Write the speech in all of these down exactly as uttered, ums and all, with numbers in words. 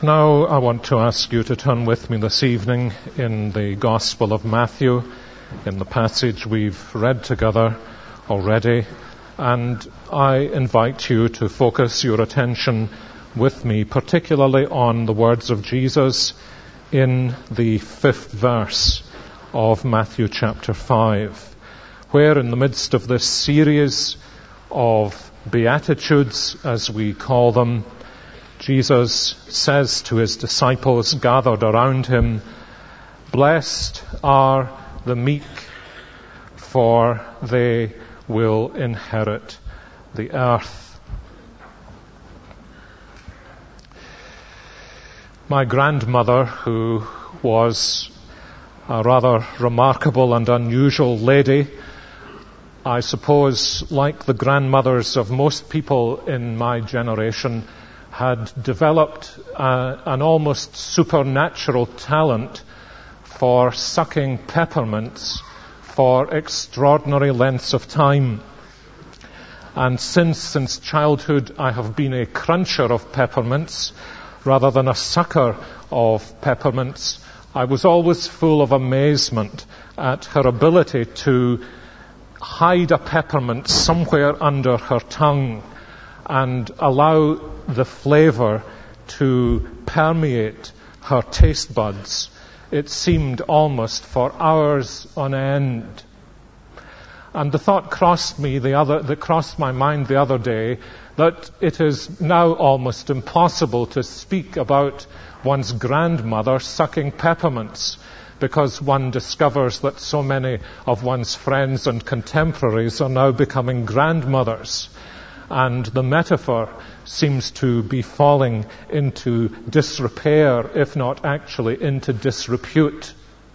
Now I want to ask you to turn with me this evening in the Gospel of Matthew, in the passage we've read together already, and I invite you to focus your attention with me particularly on the words of Jesus in the fifth verse of Matthew chapter five, where in the midst of this series of Beatitudes, as we call them, Jesus says to his disciples gathered around him, "Blessed are the meek, for they will inherit the earth." My grandmother, who was a rather remarkable and unusual lady, I suppose, like the grandmothers of most people in my generation, had developed uh, an almost supernatural talent for sucking peppermints for extraordinary lengths of time. And since, since childhood, I have been a cruncher of peppermints rather than a sucker of peppermints, I was always full of amazement at her ability to hide a peppermint somewhere under her tongue and allow the flavour to permeate her taste buds. It seemed almost for hours on end. And the thought crossed me the other, that crossed my mind the other day, that it is now almost impossible to speak about one's grandmother sucking peppermints, because one discovers that so many of one's friends and contemporaries are now becoming grandmothers. And the metaphor seems to be falling into disrepair, if not actually into disrepute.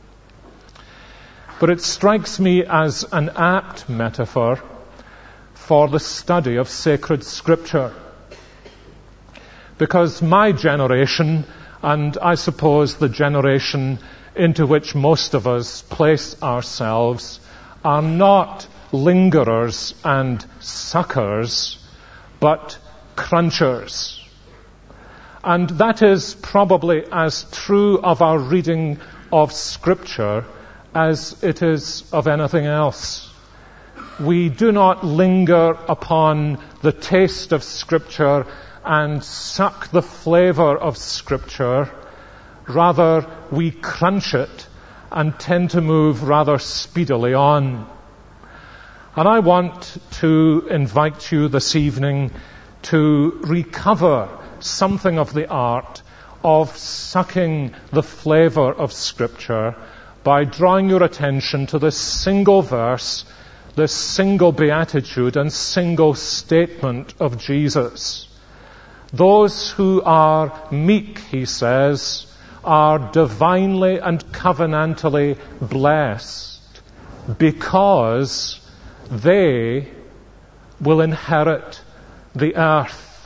But it strikes me as an apt metaphor for the study of sacred scripture. Because my generation, and I suppose the generation into which most of us place ourselves, are not lingerers and suckers, but crunchers. And that is probably as true of our reading of Scripture as it is of anything else. We do not linger upon the taste of Scripture and suck the flavour of Scripture. Rather, we crunch it and tend to move rather speedily on. And I want to invite you this evening to recover something of the art of sucking the flavour of Scripture by drawing your attention to this single verse, this single beatitude and single statement of Jesus. Those who are meek, he says, are divinely and covenantally blessed, because they will inherit the earth.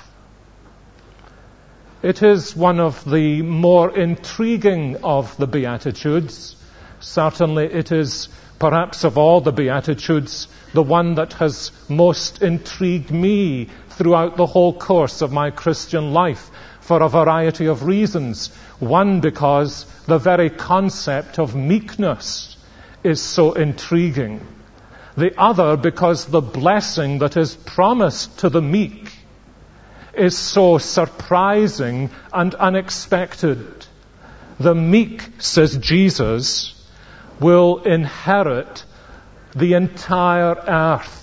It is one of the more intriguing of the Beatitudes. Certainly it is, perhaps of all the Beatitudes, the one that has most intrigued me throughout the whole course of my Christian life, for a variety of reasons. One, because the very concept of meekness is so intriguing. The other, because the blessing that is promised to the meek is so surprising and unexpected. The meek, says Jesus, will inherit the entire earth.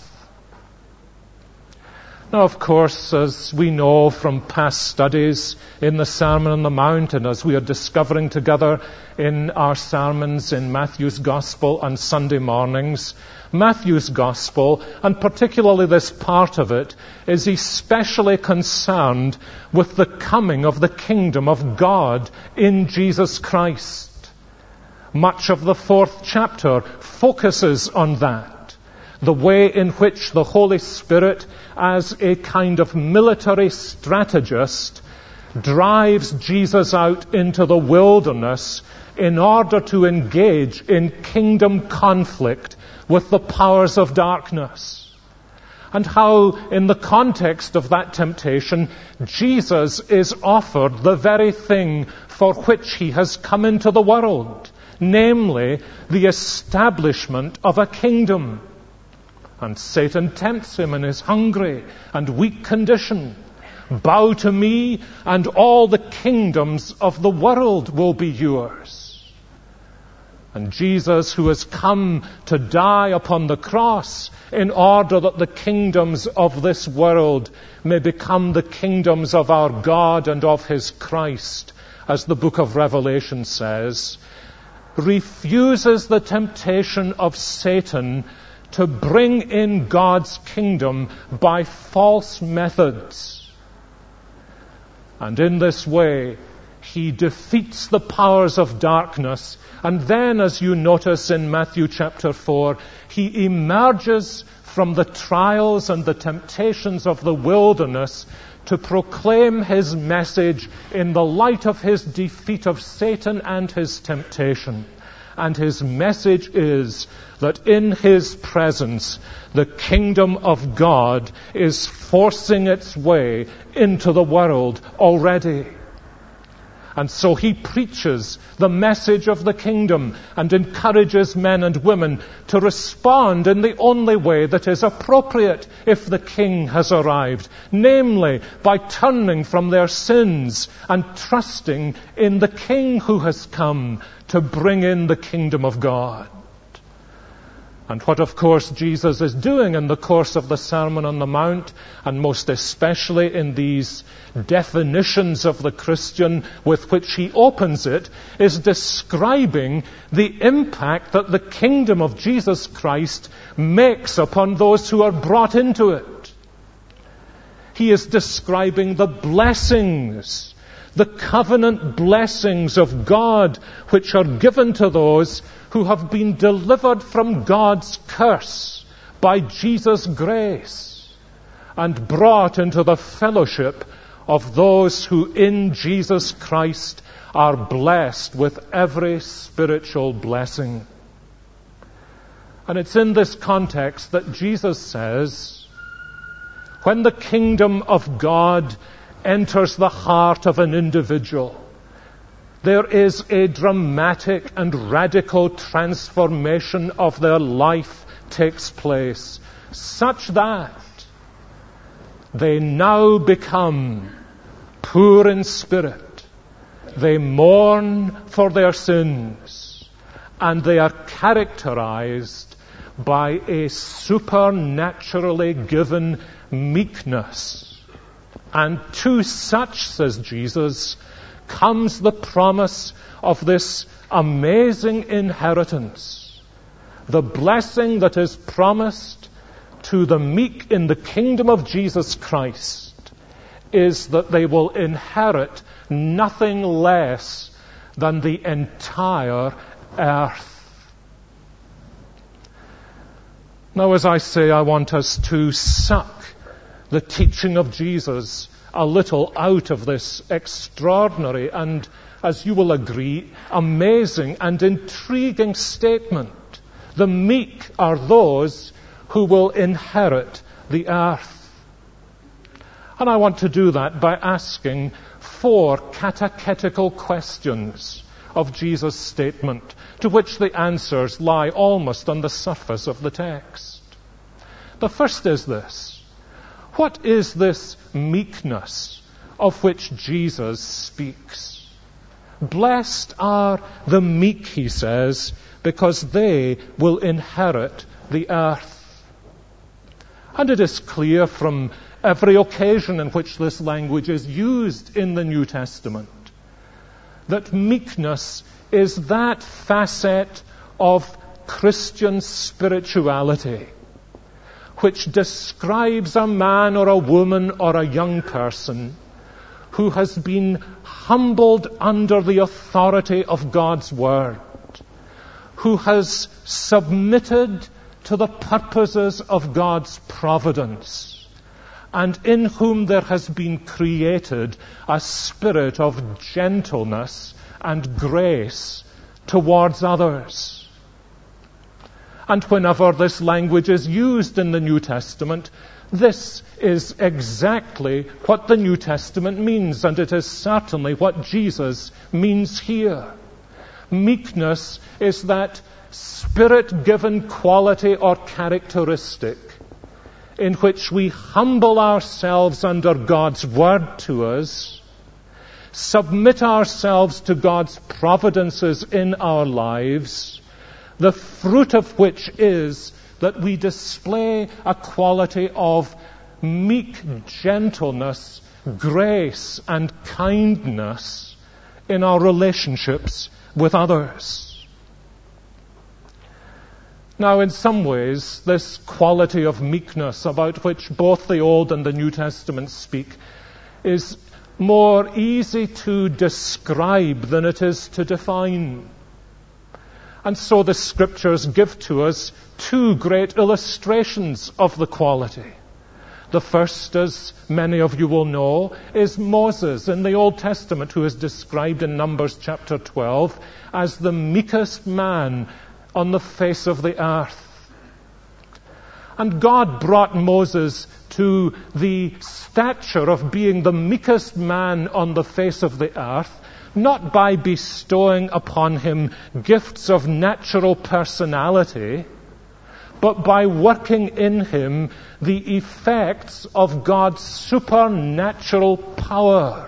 Now, of course, as we know from past studies in the Sermon on the Mount, and as we are discovering together in our sermons in Matthew's Gospel on Sunday mornings, Matthew's Gospel, and particularly this part of it, is especially concerned with the coming of the kingdom of God in Jesus Christ. Much of the fourth chapter focuses on that. The way in which the Holy Spirit, as a kind of military strategist, drives Jesus out into the wilderness in order to engage in kingdom conflict with the powers of darkness. and how, in the context of that temptation, Jesus is offered the very thing for which he has come into the world, namely, the establishment of a kingdom. And Satan tempts him in his hungry and weak condition. Bow to me, and all the kingdoms of the world will be yours. And Jesus, who has come to die upon the cross in order that the kingdoms of this world may become the kingdoms of our God and of his Christ, as the book of Revelation says, refuses the temptation of Satan to bring in God's kingdom by false methods. And in this way, he defeats the powers of darkness. And then, as you notice in Matthew chapter four, he emerges from the trials and the temptations of the wilderness to proclaim his message in the light of his defeat of Satan and his temptation. And his message is that in his presence, the kingdom of God is forcing its way into the world already. And so he preaches the message of the kingdom and encourages men and women to respond in the only way that is appropriate if the king has arrived, namely by turning from their sins and trusting in the king who has come to bring in the kingdom of God. And what, of course, Jesus is doing in the course of the Sermon on the Mount, and most especially in these definitions of the Christian with which he opens it, is describing the impact that the kingdom of Jesus Christ makes upon those who are brought into it. He is describing the blessings, the covenant blessings of God, which are given to those who have been delivered from God's curse by Jesus' grace and brought into the fellowship of those who in Jesus Christ are blessed with every spiritual blessing. And it's in this context that Jesus says, when the kingdom of God enters the heart of an individual, there is a dramatic and radical transformation of their life takes place, such that they now become poor in spirit, they mourn for their sins, and they are characterized by a supernaturally given meekness. And to such, says Jesus, comes the promise of this amazing inheritance. The blessing that is promised to the meek in the kingdom of Jesus Christ is that they will inherit nothing less than the entire earth. Now, as I say, I want us to suck the teaching of Jesus a little out of this extraordinary and, as you will agree, amazing and intriguing statement. The meek are those who will inherit the earth. And I want to do that by asking four catechetical questions of Jesus' statement, to which the answers lie almost on the surface of the text. The first is this: what is this meekness of which Jesus speaks? Blessed are the meek, he says, because they will inherit the earth. And it is clear from every occasion in which this language is used in the New Testament that meekness is that facet of Christian spirituality which describes a man or a woman or a young person who has been humbled under the authority of God's Word, who has submitted to the purposes of God's providence, and in whom there has been created a spirit of gentleness and grace towards others. And whenever this language is used in the New Testament, this is exactly what the New Testament means, and it is certainly what Jesus means here. Meekness is that Spirit-given quality or characteristic in which we humble ourselves under God's word to us, submit ourselves to God's providences in our lives, the fruit of which is that we display a quality of meek gentleness, grace, and kindness in our relationships with others. Now, in some ways, this quality of meekness about which both the Old and the New Testament speak is more easy to describe than it is to define. And so the Scriptures give to us two great illustrations of the quality. The first, as many of you will know, is Moses in the Old Testament, who is described in Numbers chapter twelve as the meekest man on the face of the earth. And God brought Moses to the stature of being the meekest man on the face of the earth, not by bestowing upon him gifts of natural personality, but by working in him the effects of God's supernatural power.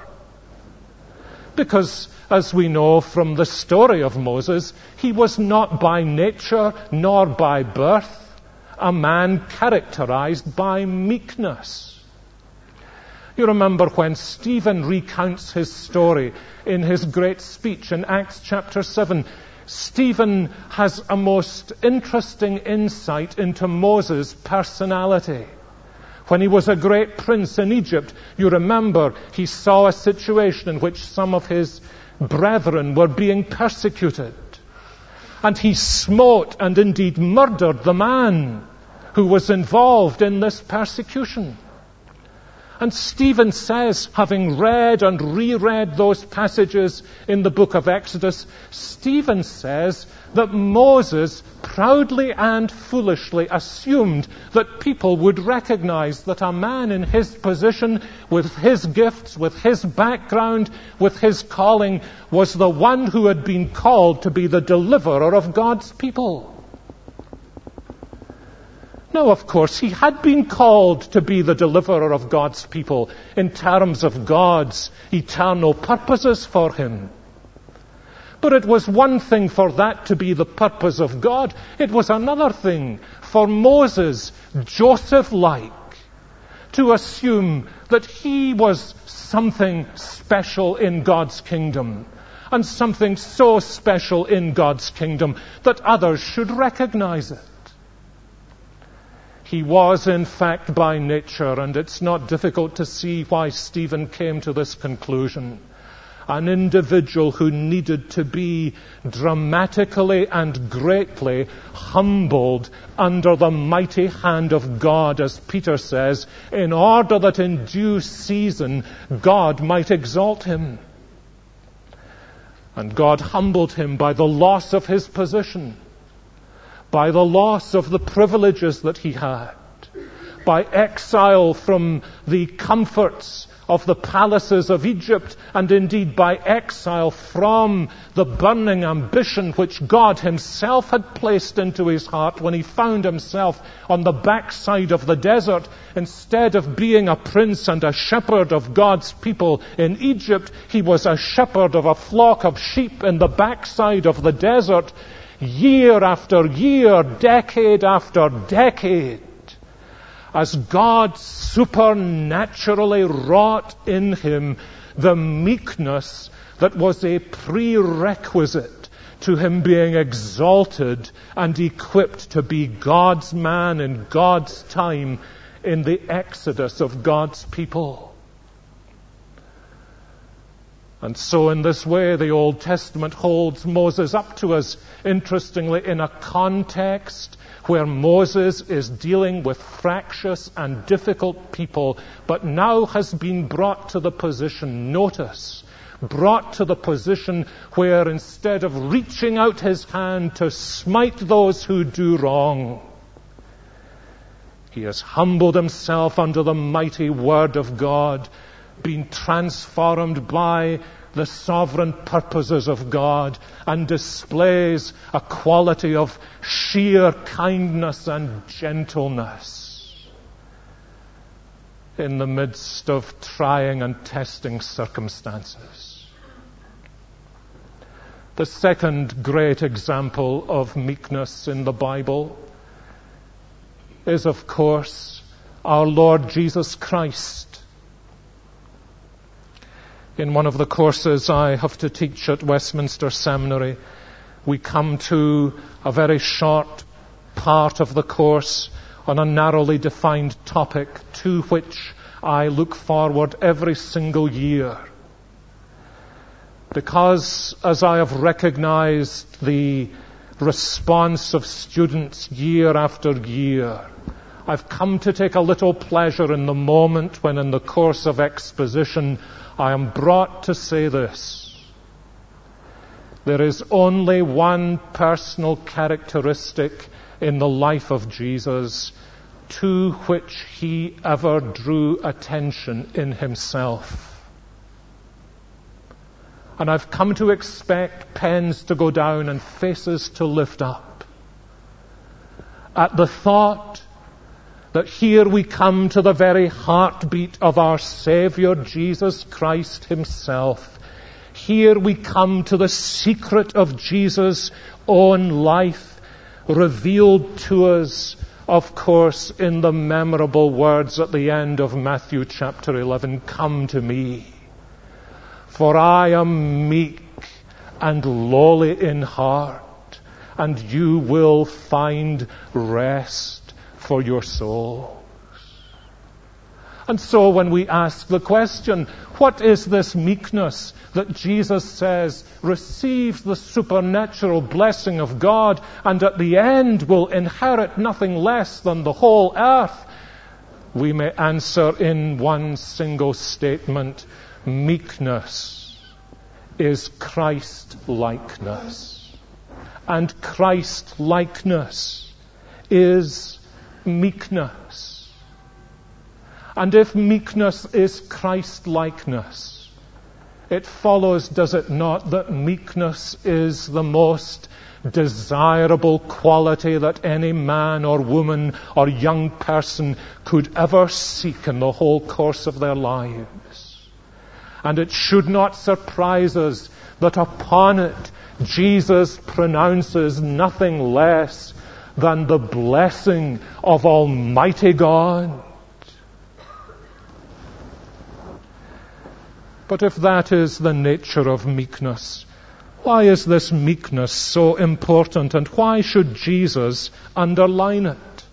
Because, as we know from the story of Moses, he was not by nature nor by birth a man characterized by meekness. You remember when Stephen recounts his story in his great speech in Acts chapter seven. Stephen has a most interesting insight into Moses' personality. When he was a great prince in Egypt, you remember he saw a situation in which some of his brethren were being persecuted. And he smote and indeed murdered the man who was involved in this persecution. And Stephen says, having read and reread those passages in the book of Exodus, Stephen says that Moses proudly and foolishly assumed that people would recognize that a man in his position, with his gifts, with his background, with his calling, was the one who had been called to be the deliverer of God's people. Now, of course, he had been called to be the deliverer of God's people in terms of God's eternal purposes for him. But it was one thing for that to be the purpose of God. It was another thing for Moses, Joseph-like, to assume that he was something special in God's kingdom, and something so special in God's kingdom that others should recognize it. He was, in fact, by nature, and it's not difficult to see why Stephen came to this conclusion, an individual who needed to be dramatically and greatly humbled under the mighty hand of God, as Peter says, in order that in due season God might exalt him. And God humbled him by the loss of his position, by the loss of the privileges that he had, by exile from the comforts of the palaces of Egypt, and indeed by exile from the burning ambition which God himself had placed into his heart when he found himself on the backside of the desert. Instead of being a prince and a shepherd of God's people in Egypt, he was a shepherd of a flock of sheep in the backside of the desert. Year after year, decade after decade, as God supernaturally wrought in him the meekness that was a prerequisite to him being exalted and equipped to be God's man in God's time in the exodus of God's people. And so in this way, the Old Testament holds Moses up to us, interestingly, in a context where Moses is dealing with fractious and difficult people, but now has been brought to the position, notice, brought to the position where instead of reaching out his hand to smite those who do wrong, he has humbled himself under the mighty word of God, being transformed by the sovereign purposes of God, and displays a quality of sheer kindness and gentleness in the midst of trying and testing circumstances. The second great example of meekness in the Bible is, of course, our Lord Jesus Christ. In one of the courses I have to teach at Westminster Seminary, we come to a very short part of the course on a narrowly defined topic to which I look forward every single year. Because as I have recognized the response of students year after year, I've come to take a little pleasure in the moment when in the course of exposition I am brought to say this: there is only one personal characteristic in the life of Jesus to which he ever drew attention in himself. And I've come to expect pens to go down and faces to lift up at the thought that here we come to the very heartbeat of our Savior Jesus Christ himself. Here we come to the secret of Jesus' own life, revealed to us, of course, in the memorable words at the end of Matthew chapter eleven, "Come to me, for I am meek and lowly in heart, and you will find rest for your souls." And so when we ask the question, what is this meekness that Jesus says receives the supernatural blessing of God and at the end will inherit nothing less than the whole earth? We may answer in one single statement: meekness is Christ-likeness. And Christ-likeness is meekness. And if meekness is Christ-likeness, it follows, does it not, that meekness is the most desirable quality that any man or woman or young person could ever seek in the whole course of their lives. And it should not surprise us that upon it Jesus pronounces nothing less than the blessing of Almighty God. But if that is the nature of meekness, why is this meekness so important, and why should Jesus underline it?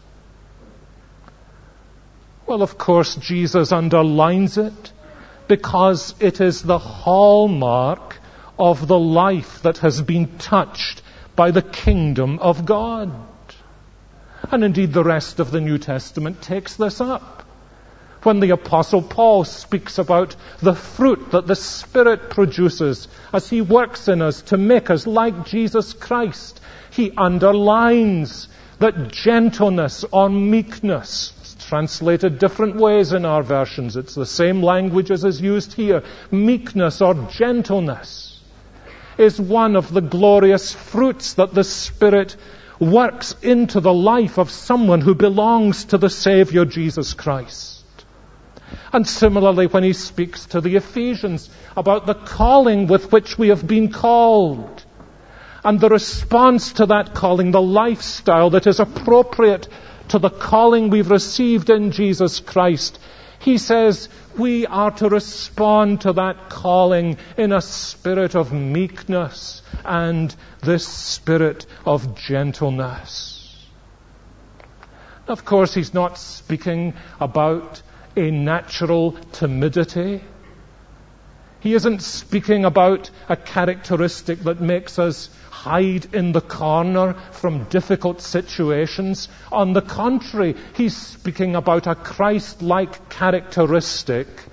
Well, of course, Jesus underlines it because it is the hallmark of the life that has been touched by the kingdom of God. And indeed, the rest of the New Testament takes this up. When the Apostle Paul speaks about the fruit that the Spirit produces as he works in us to make us like Jesus Christ, he underlines that gentleness or meekness, it's translated different ways in our versions, it's the same language as is used here, meekness or gentleness is one of the glorious fruits that the Spirit works into the life of someone who belongs to the Savior Jesus Christ. And similarly, when he speaks to the Ephesians about the calling with which we have been called, and the response to that calling, the lifestyle that is appropriate to the calling we've received in Jesus Christ, he says we are to respond to that calling in a spirit of meekness and this spirit of gentleness. Of course, he's not speaking about a natural timidity. He isn't speaking about a characteristic that makes us hide in the corner from difficult situations. On the contrary, he's speaking about a Christ-like characteristic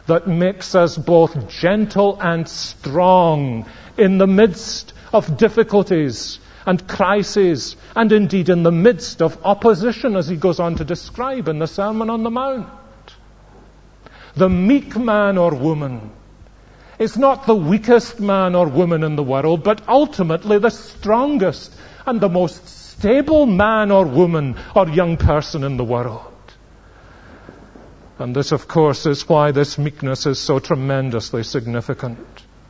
that makes us both gentle and strong in the midst of difficulties and crises, and indeed in the midst of opposition, as he goes on to describe in the Sermon on the Mount. The meek man or woman is not the weakest man or woman in the world, but ultimately the strongest and the most stable man or woman or young person in the world. And this, of course, is why this meekness is so tremendously significant.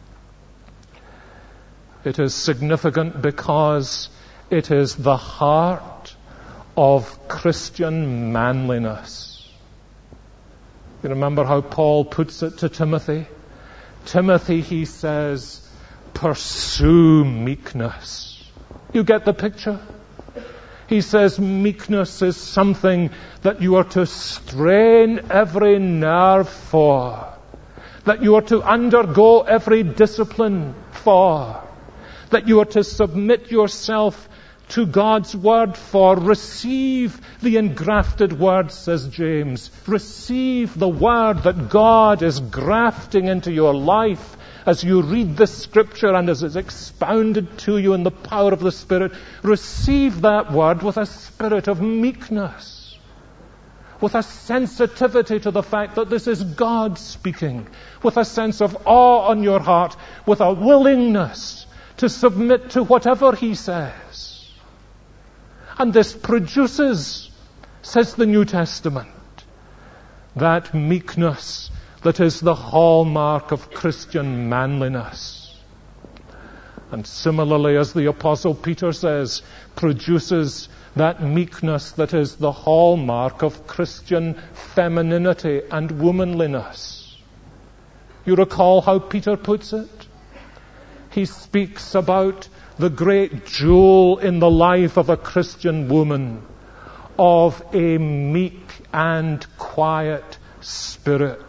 It is significant because it is the heart of Christian manliness. You remember how Paul puts it to Timothy? Timothy, he says, pursue meekness. You get the picture? He says meekness is something that you are to strain every nerve for, that you are to undergo every discipline for, that you are to submit yourself to God's Word for. Receive the engrafted Word, says James. Receive the Word that God is grafting into your life as you read the Scripture and as it's expounded to you in the power of the Spirit. Receive that Word with a spirit of meekness, with a sensitivity to the fact that this is God speaking, with a sense of awe on your heart, with a willingness to submit to whatever He says. And this produces, says the New Testament, that meekness that is the hallmark of Christian manliness. And similarly, as the Apostle Peter says, produces that meekness that is the hallmark of Christian femininity and womanliness. You recall how Peter puts it? He speaks about the great jewel in the life of a Christian woman, of a meek and quiet spirit.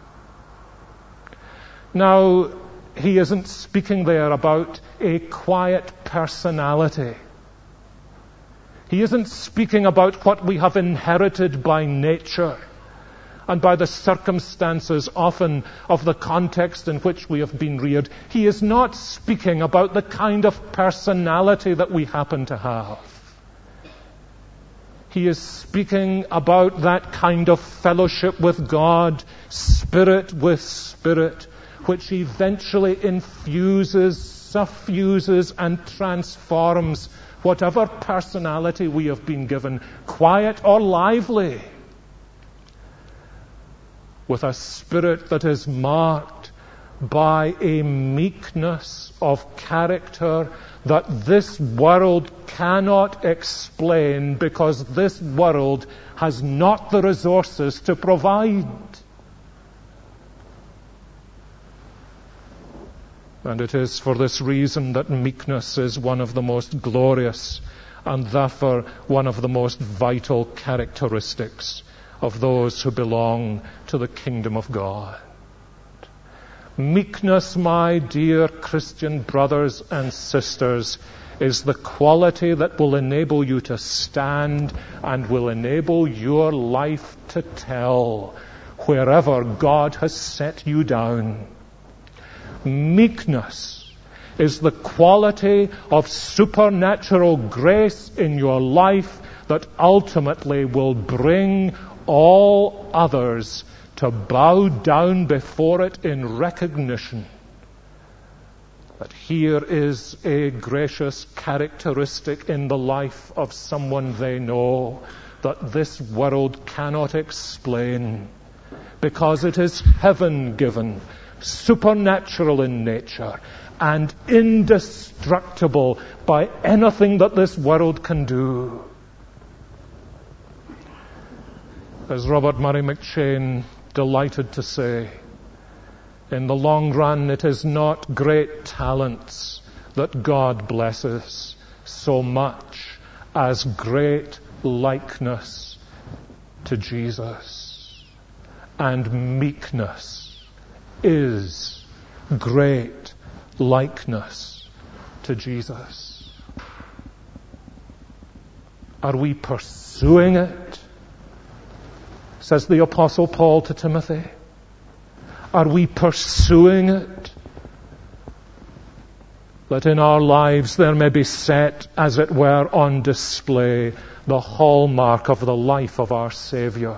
Now, he isn't speaking there about a quiet personality. He isn't speaking about what we have inherited by nature and by the circumstances often of the context in which we have been reared. He is not speaking about the kind of personality that we happen to have. He is speaking about that kind of fellowship with God, spirit with spirit, which eventually infuses, suffuses, and transforms whatever personality we have been given, quiet or lively, with a spirit that is marked by a meekness of character that this world cannot explain, because this world has not the resources to provide. And it is for this reason that meekness is one of the most glorious and therefore one of the most vital characteristics of those who belong to the kingdom of God. Meekness, my dear Christian brothers and sisters, is the quality that will enable you to stand and will enable your life to tell wherever God has set you down. Meekness is the quality of supernatural grace in your life that ultimately will bring all others to bow down before it in recognition that here is a gracious characteristic in the life of someone they know that this world cannot explain, because it is heaven-given, supernatural in nature, and indestructible by anything that this world can do. As Robert Murray McCheyne delighted to say, in the long run, it is not great talents that God blesses so much as great likeness to Jesus. And meekness is great likeness to Jesus. Are we pursuing it? Says the Apostle Paul to Timothy. Are we pursuing it? That in our lives there may be set, as it were, on display the hallmark of the life of our Savior.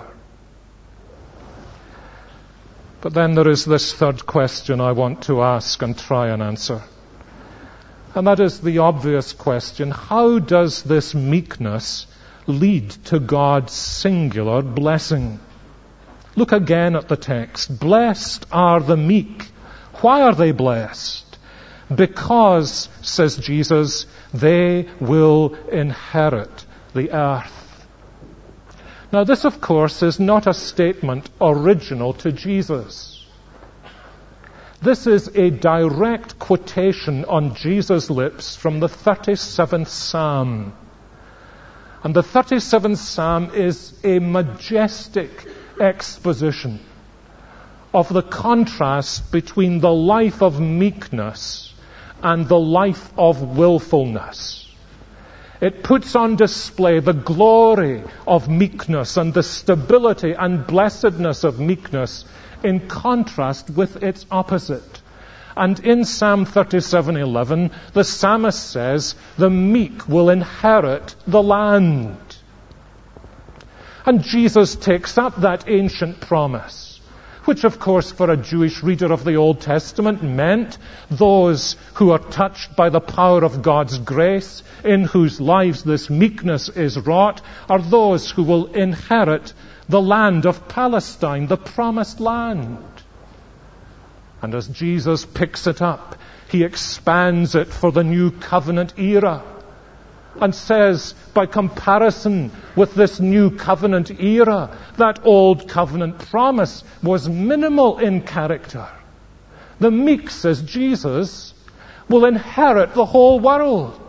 But then there is this third question I want to ask and try and answer. And that is the obvious question: how does this meekness lead to God's singular blessing? Look again at the text. Blessed are the meek. Why are they blessed? Because, says Jesus, they will inherit the earth. Now this, of course, is not a statement original to Jesus. This is a direct quotation on Jesus' lips from the thirty-seventh Psalm. And the thirty-seventh Psalm is a majestic exposition of the contrast between the life of meekness and the life of willfulness. It puts on display the glory of meekness and the stability and blessedness of meekness in contrast with its opposite. And in Psalm thirty-seven eleven, the psalmist says, the meek will inherit the land. And Jesus takes up that ancient promise, which of course for a Jewish reader of the Old Testament meant those who are touched by the power of God's grace, in whose lives this meekness is wrought, are those who will inherit the land of Palestine, the promised land. And as Jesus picks it up, he expands it for the new covenant era and says, by comparison with this new covenant era, that old covenant promise was minimal in character. The meek, says Jesus, will inherit the whole world.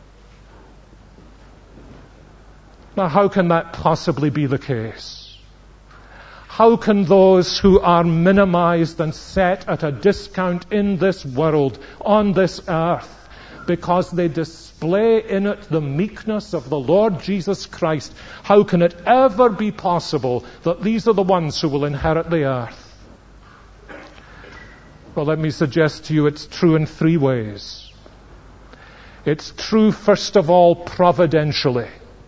Now, how can that possibly be the case? How can those who are minimized and set at a discount in this world, on this earth, because they display in it the meekness of the Lord Jesus Christ, how can it ever be possible that these are the ones who will inherit the earth? Well, let me suggest to you it's true in three ways. It's true, first of all, providentially.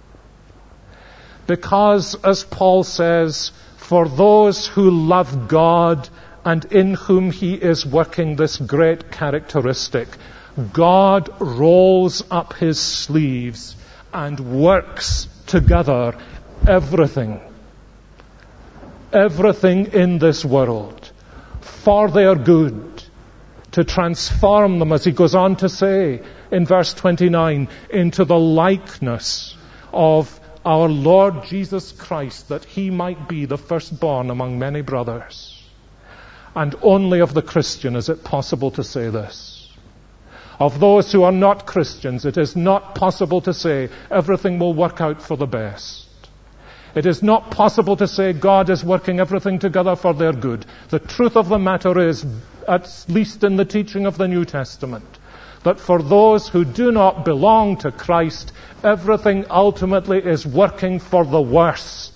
Because, as Paul says, for those who love God and in whom he is working this great characteristic, God rolls up his sleeves and works together everything, everything in this world for their good, to transform them, as he goes on to say in verse twenty-nine, into the likeness of our Lord Jesus Christ, that he might be the firstborn among many brothers. And only of the Christian is it possible to say this. Of those who are not Christians, it is not possible to say everything will work out for the best. It is not possible to say God is working everything together for their good. The truth of the matter is, at least in the teaching of the New Testament, that for those who do not belong to Christ, everything ultimately is working for the worst.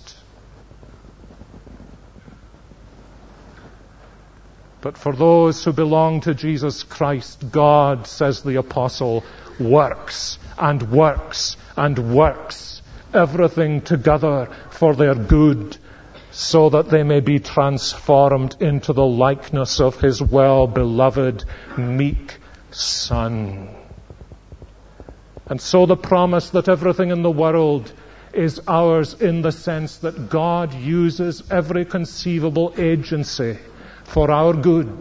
But for those who belong to Jesus Christ, God, says the apostle, works and works and works everything together for their good, so that they may be transformed into the likeness of his well-beloved, meek Son. And so the promise that everything in the world is ours in the sense that God uses every conceivable agency for our good.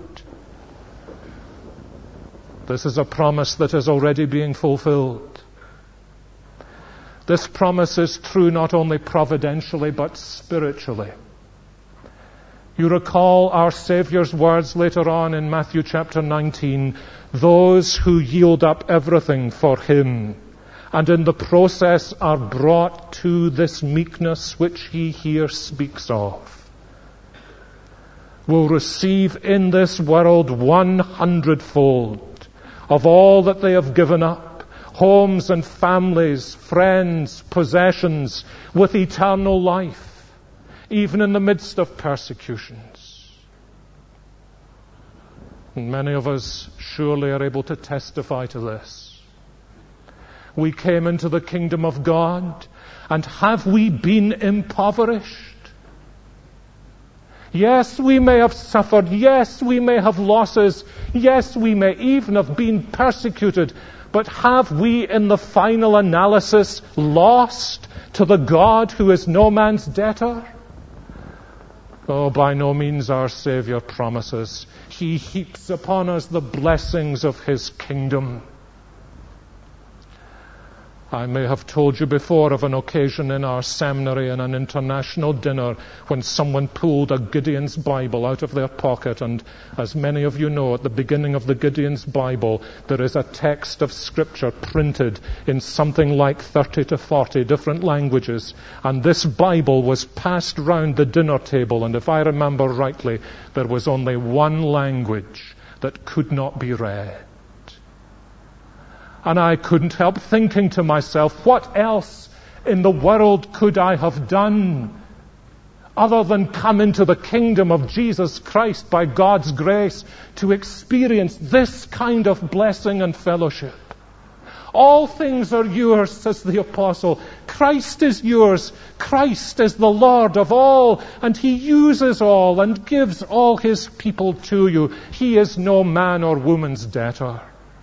This is a promise that is already being fulfilled. This promise is true not only providentially but spiritually. You recall our Saviour's words later on in Matthew chapter nineteen, those who yield up everything for him and in the process are brought to this meekness which he here speaks of, will receive in this world one hundredfold of all that they have given up, homes and families, friends, possessions, with eternal life, even in the midst of persecutions. And many of us surely are able to testify to this. We came into the kingdom of God, and have we been impoverished? Yes, we may have suffered. Yes, we may have losses. Yes, we may even have been persecuted. But have we, in the final analysis, lost to the God who is no man's debtor? Oh, by no means, our Savior promises. He heaps upon us the blessings of His kingdom. I may have told you before of an occasion in our seminary in an international dinner when someone pulled a Gideon's Bible out of their pocket, and as many of you know, at the beginning of the Gideon's Bible there is a text of Scripture printed in something like thirty to forty different languages, and this Bible was passed round the dinner table, and if I remember rightly, there was only one language that could not be read. And I couldn't help thinking to myself, what else in the world could I have done other than come into the kingdom of Jesus Christ by God's grace to experience this kind of blessing and fellowship? All things are yours, says the apostle. Christ is yours. Christ is the Lord of all, and He uses all and gives all His people to you. He is no man or woman's debtor.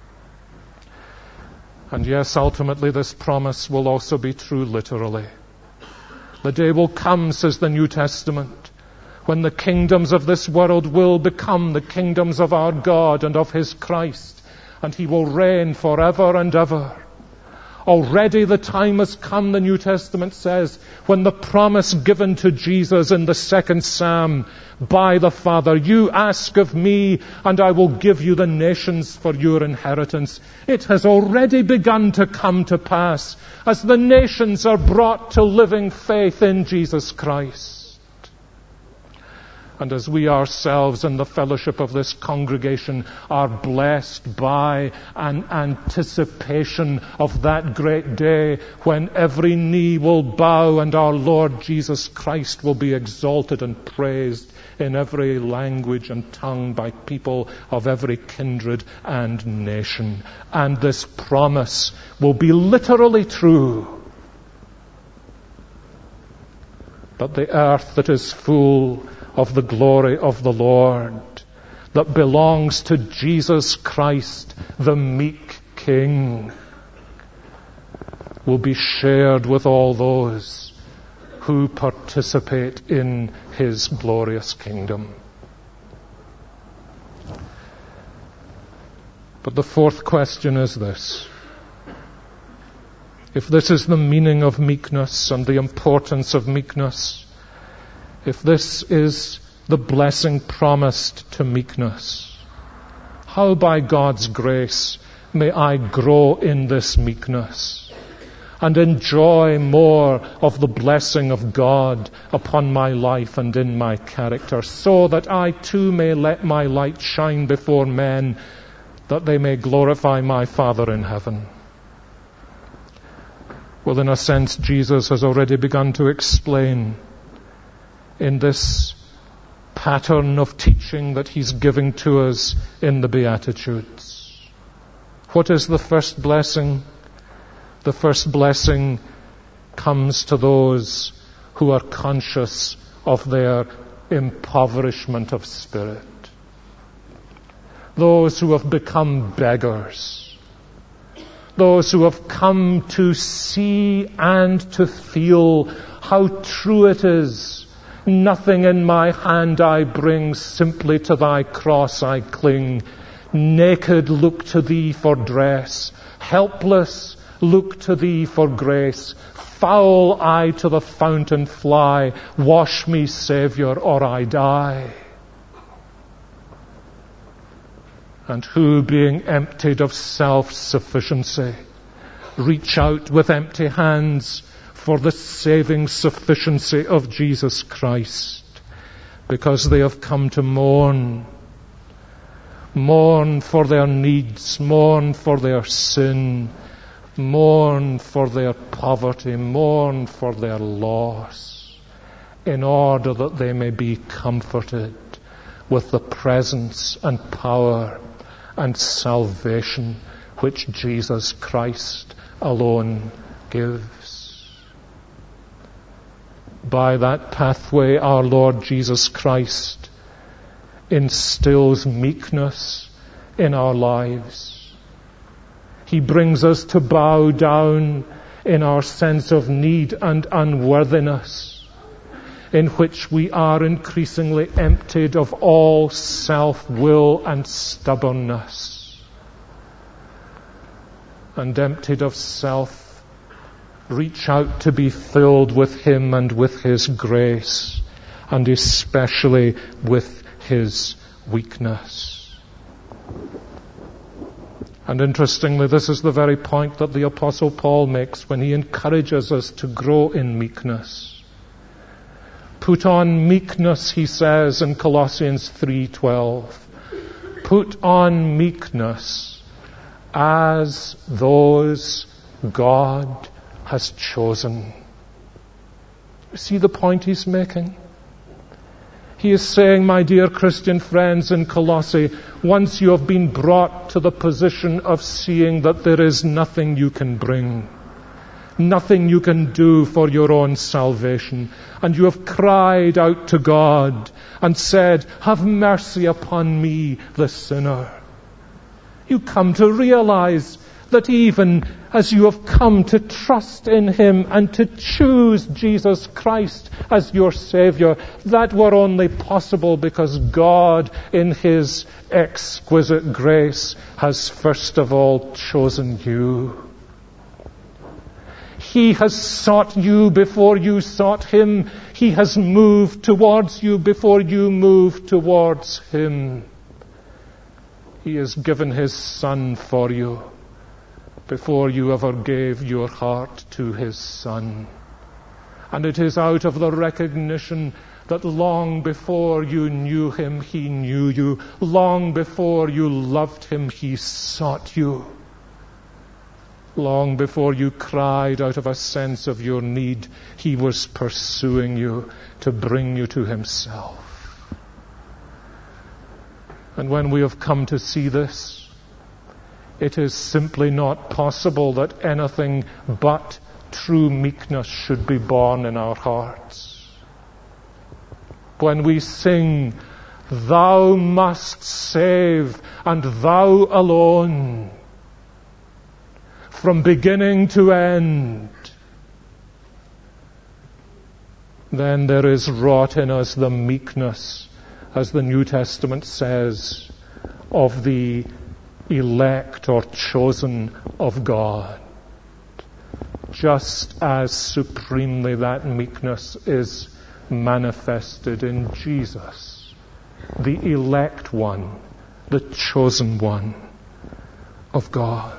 And yes, ultimately this promise will also be true literally. The day will come, says the New Testament, when the kingdoms of this world will become the kingdoms of our God and of His Christ, and He will reign forever and ever. Already the time has come, the New Testament says, when the promise given to Jesus in the second Psalm by the Father, you ask of me and I will give you the nations for your inheritance. It has already begun to come to pass as the nations are brought to living faith in Jesus Christ. And as we ourselves in the fellowship of this congregation are blessed by an anticipation of that great day when every knee will bow and our Lord Jesus Christ will be exalted and praised in every language and tongue by people of every kindred and nation. And this promise will be literally true. But the earth that is full of the glory of the Lord, that belongs to Jesus Christ, the meek King, will be shared with all those who participate in His glorious kingdom. But the fourth question is this. If this is the meaning of meekness and the importance of meekness, if this is the blessing promised to meekness, how by God's grace may I grow in this meekness and enjoy more of the blessing of God upon my life and in my character, so that I too may let my light shine before men, that they may glorify my Father in heaven? Well, in a sense, Jesus has already begun to explain in this pattern of teaching that He's giving to us in the Beatitudes. What is the first blessing? The first blessing comes to those who are conscious of their impoverishment of spirit. Those who have become beggars. Those who have come to see and to feel how true it is. Nothing in my hand I bring, simply to thy cross I cling. Naked look to thee for dress, helpless look to thee for grace. Foul I to the fountain fly, wash me, Saviour, or I die. And who, being emptied of self-sufficiency, reach out with empty hands for the saving sufficiency of Jesus Christ, because they have come to mourn. Mourn for their needs, mourn for their sin, mourn for their poverty, mourn for their loss, in order that they may be comforted with the presence and power and salvation which Jesus Christ alone gives. By that pathway, our Lord Jesus Christ instills meekness in our lives. He brings us to bow down in our sense of need and unworthiness, in which we are increasingly emptied of all self-will and stubbornness, and emptied of self, reach out to be filled with Him and with His grace, and especially with His weakness. And interestingly, this is the very point that the Apostle Paul makes when he encourages us to grow in meekness. Put on meekness, he says in Colossians three twelve. Put on meekness as those God has chosen. See the point he's making? He is saying, my dear Christian friends in Colossae, once you have been brought to the position of seeing that there is nothing you can bring, nothing you can do for your own salvation, and you have cried out to God and said, have mercy upon me, the sinner. You come to realize that even as you have come to trust in Him and to choose Jesus Christ as your Savior, that were only possible because God, in His exquisite grace, has first of all chosen you. He has sought you before you sought Him. He has moved towards you before you moved towards Him. He has given His Son for you before you ever gave your heart to His Son. And it is out of the recognition that long before you knew Him, He knew you. Long before you loved Him, He sought you. Long before you cried out of a sense of your need, He was pursuing you to bring you to Himself. And when we have come to see this, it is simply not possible that anything but true meekness should be born in our hearts. When we sing, Thou must save, and Thou alone, from beginning to end, then there is wrought in us the meekness, as the New Testament says, of the elect or chosen of God. Just as supremely that meekness is manifested in Jesus, the elect one, the chosen one of God.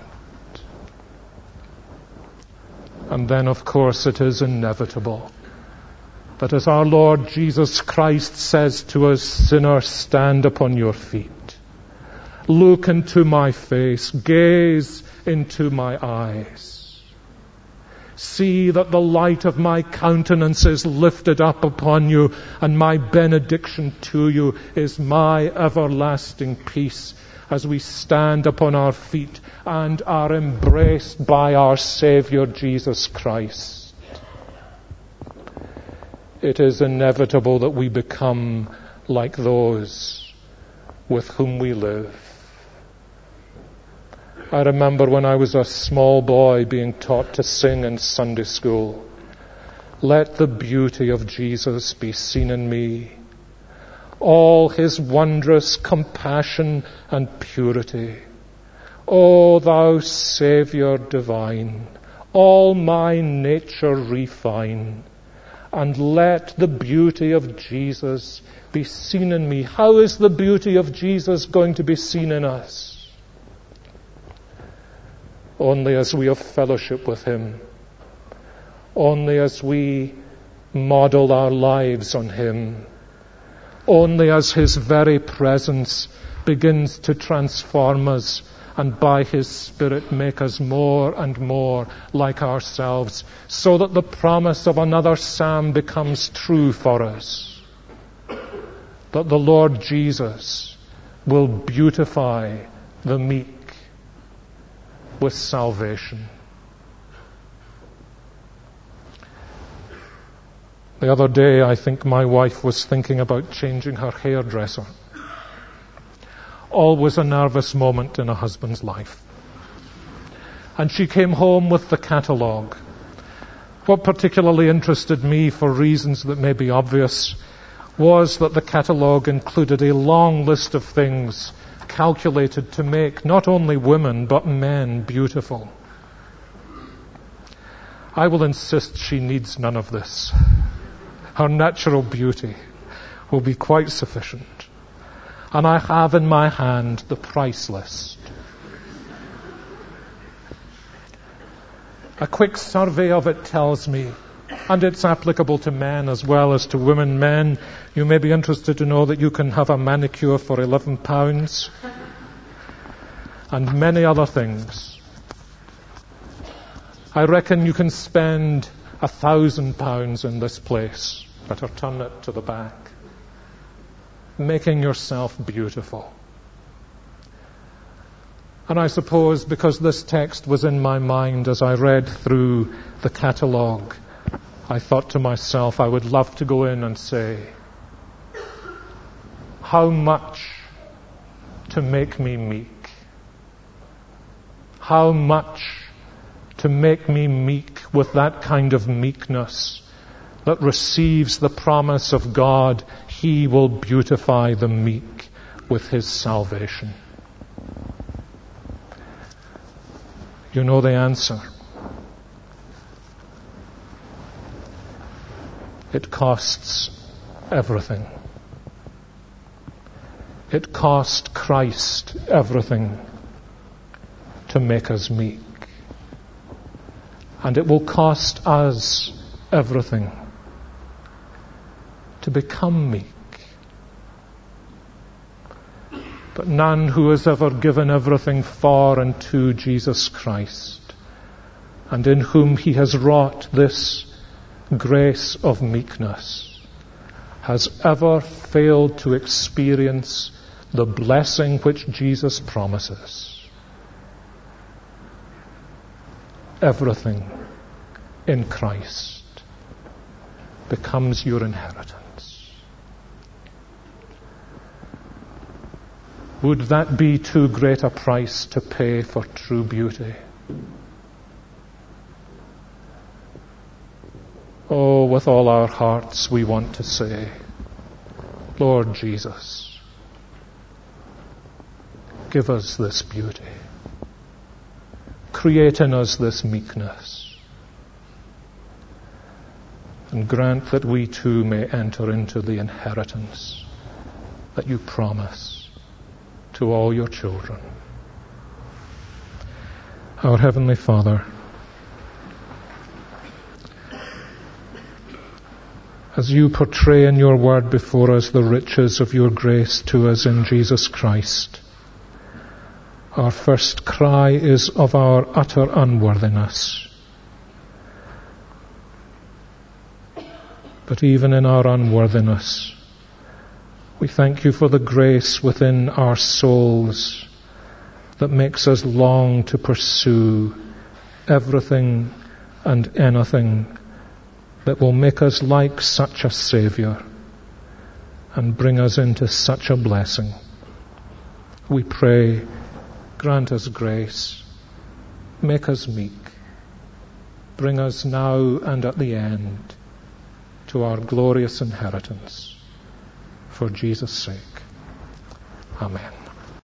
And then, of course, it is inevitable that as our Lord Jesus Christ says to us, sinner, stand upon your feet. Look into my face, gaze into my eyes. See that the light of my countenance is lifted up upon you, and my benediction to you is my everlasting peace, as we stand upon our feet and are embraced by our Savior Jesus Christ. It is inevitable that we become like those with whom we live. I remember when I was a small boy being taught to sing in Sunday school, let the beauty of Jesus be seen in me, all His wondrous compassion and purity. O thou Saviour divine, all my nature refine, and let the beauty of Jesus be seen in me. How is the beauty of Jesus going to be seen in us? Only as we have fellowship with Him. Only as we model our lives on Him. Only as His very presence begins to transform us and by His Spirit make us more and more like ourselves, so that the promise of another psalm becomes true for us. that the Lord Jesus will beautify the meek with salvation. The other day, I think my wife was thinking about changing her hairdresser. Always a nervous moment in a husband's life. And she came home with the catalogue. What particularly interested me, for reasons that may be obvious, was that the catalogue included a long list of things calculated to make not only women but men beautiful. I will insist she needs none of this. Her natural beauty will be quite sufficient. And I have in my hand the price list. A quick survey of it tells me, and it's applicable to men as well as to women. Men, you may be interested to know that you can have a manicure for eleven pounds and many other things. I reckon you can spend a thousand pounds in this place. Better turn it to the back. Making yourself beautiful. And I suppose because this text was in my mind as I read through the catalogue, I thought to myself I would love to go in and say, how much to make me meek? How much to make me meek with that kind of meekness that receives the promise of God, He will beautify the meek with His salvation. You know the answer. It costs everything. It cost Christ everything to make us meek. And it will cost us everything to become meek. But none who has ever given everything for and to Jesus Christ, and in whom He has wrought this grace of meekness, has ever failed to experience the blessing which Jesus promises. Everything in Christ becomes your inheritance. Would that be too great a price to pay for true beauty? Oh, with all our hearts we want to say, Lord Jesus, give us this beauty. Create in us this meekness. And grant that we too may enter into the inheritance that you promise to all your children. Our Heavenly Father, as you portray in your word before us the riches of your grace to us in Jesus Christ, our first cry is of our utter unworthiness. But even in our unworthiness, we thank you for the grace within our souls that makes us long to pursue everything and anything that will make us like such a Saviour and bring us into such a blessing. We pray, grant us grace, make us meek, bring us now and at the end to our glorious inheritance. For Jesus' sake. Amen.